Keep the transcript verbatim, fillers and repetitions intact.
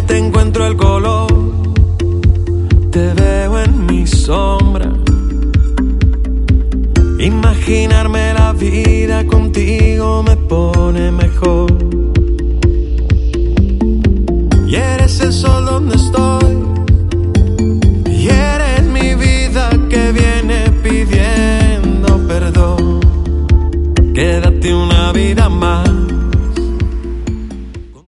te encuentro el color, te veo en mi sombra. Imaginarme la vida contigo me pone mejor. Y eres el sol donde estoy.